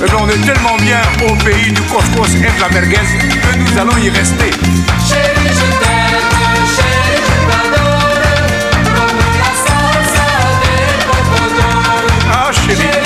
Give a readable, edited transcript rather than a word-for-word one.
Eh bien, on est tellement bien au pays du couscous et de la merguez que nous allons y rester. Chérie, je t'aime, chérie, je t'adore, comme la salsa des popodores. Ah, chérie.